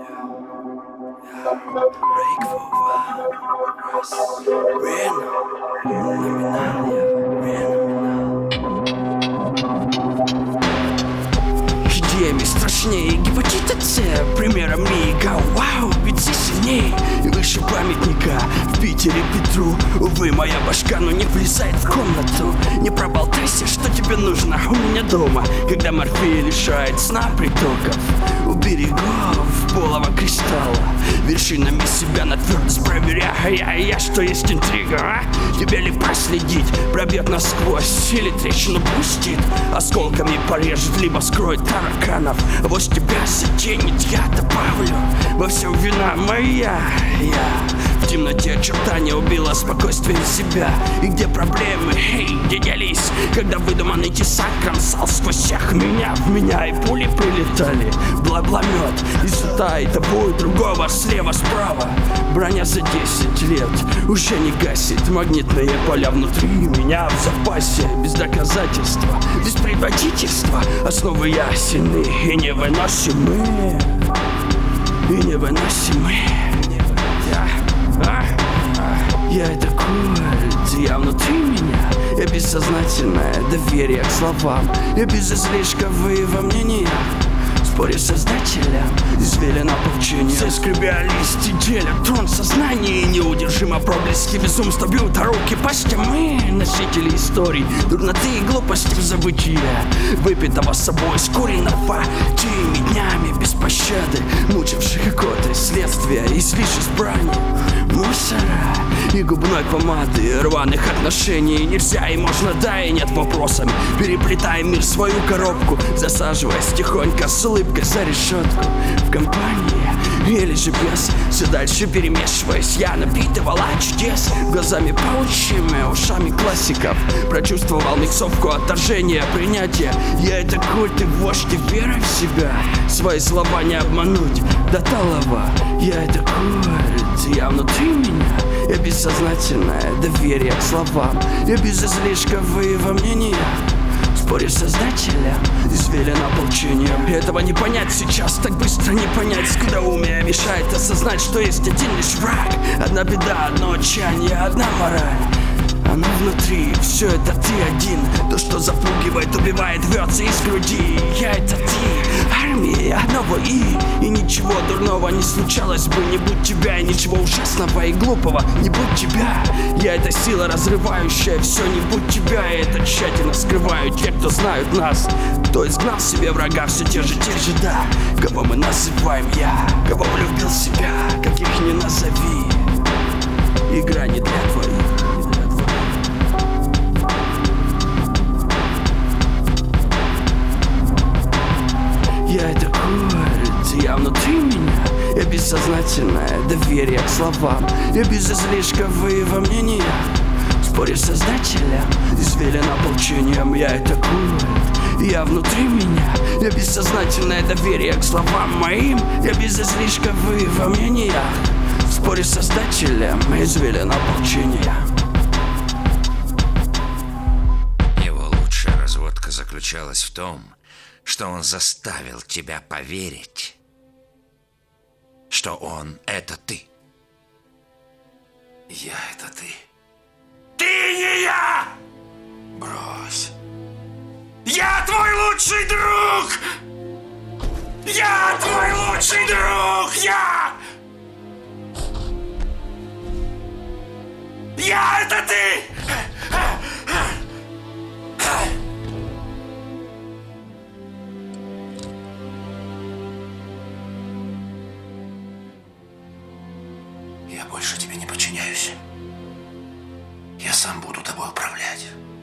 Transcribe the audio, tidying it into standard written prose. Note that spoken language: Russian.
Идеями страшнее гепатита С, примером мига. Вау, ведь ты сильней и выше памятника в Питере Петру. Увы, моя башка, но не влезает в комнату. Не проболтайся, что тебе нужно у меня дома, когда морфия лишает сна притоков. У берегов полого кристалла, вершинами себя на твердость проверяя, что есть интрига, а? Тебе ли проследить, пробьет насквозь или трещину пустит, осколками порежет, либо скроет тараканов. Вось тебя затенет, я добавлю, во всем вина моя. Я в темноте очертания убила спокойствие себя. И где проблемы, где делись, когда выдуманный тесак кромсал сквозь всех меня. В меня и пули прилетали, бла-бла-мет из-за та и того и другого, слева, справа. Броня за 10 лет уже не гасит магнитные поля внутри меня в запасе. Без доказательства, без предводительства, основы ясны и невыносимы. И невыносимы. Я это культ, я внутри меня. Я бессознательное доверие к словам. Я без излишка во мнениях. Спорю с создателем, извилина получения. Все скребя листи делят трон сознания. И неудержимо проблески безумства бьют руки почти. Мы носители историй, дурноты и глупости в забытие, выпитого с собой скуренного теми днями без пощады, мучивших коты следствия и слишком брани, мусора и губной помады, рваных отношений нельзя и можно, да и нет вопросами. Переплетаем мир в свою коробку, засаживаясь тихонько с улыбкой за решетку. В компании или же без, все дальше перемешиваясь, я напитывала чудес глазами паучьими, ушами классиков. Прочувствовал миксовку отторжения, принятия. Я это культ и вождь, и вера в себя. Свои слова не обмануть до талого. Я это культ, я внутри меня. Я бессознательное доверие к словам. Я без излишка во мнениях. Спорю с создателем, извилина ополчением. Этого не понять сейчас, так быстро не понять. Скудоумие мешает осознать, что есть один лишь враг. Одна беда, одно отчаяние, одна мораль. Оно внутри, все это ты один. То, что запугивает, убивает, рвется из груди. Я это ты, армия одного и ничего дурного не случалось бы, не будь тебя. И ничего ужасного и глупого, не будь тебя. Я это сила, разрывающая все, не будь тебя. И это тщательно скрывают те, кто знают нас. Кто изгнал себе врага, все те же, да. Кого мы называем я, кого влюбил в себя, каких не назови. Игра не для твоих. Я это культ, я внутри меня. Я бессознательное доверие к словам. Я без излишка во мнениях. Спорю с создателем, извилина ополчением. Я это культ, я внутри меня. Я бессознательное доверие к словам моим. Я без излишка во мнениях. Спорю с создателем, извилина ополчения. Его лучшая разводка заключалась в том, что он заставил тебя поверить, что он — это ты. Я — это ты. Ты не я! Брось. Я твой лучший друг! Я твой лучший друг! Я — это ты! Я больше тебе не подчиняюсь. Я сам буду тобой управлять.